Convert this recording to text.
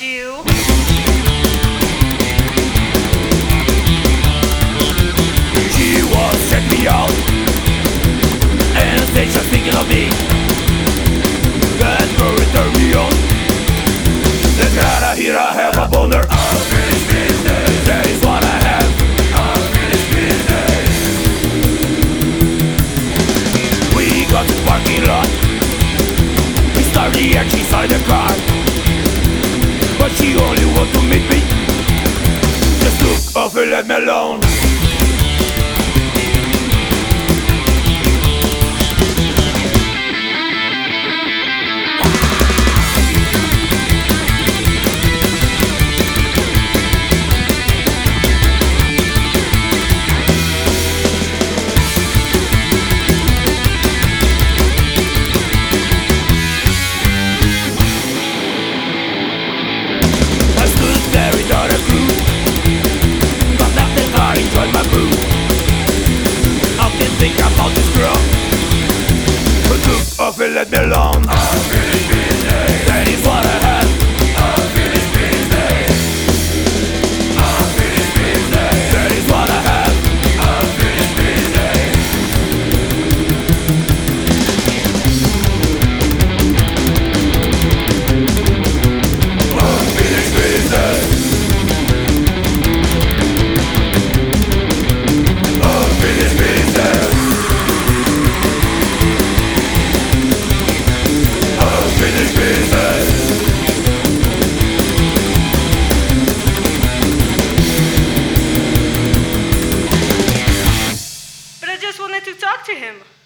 you. She was checking me out and said she's thinking of me. That girl turned me on. Let's get out of here, I have a boner. Unfinished business, that is what I have. Unfinished business. We got to the parking lot. We started the action inside the car, but she only wanted to meet me. Just look off and let me alone. Enjoy my mood. Often think about this girl, but look off and let me alone. Unfinished business, that is what I have. Unfinished business. Unfinished business, that is what I have. Unfinished business. Unfinished business. But I just wanted to talk to him.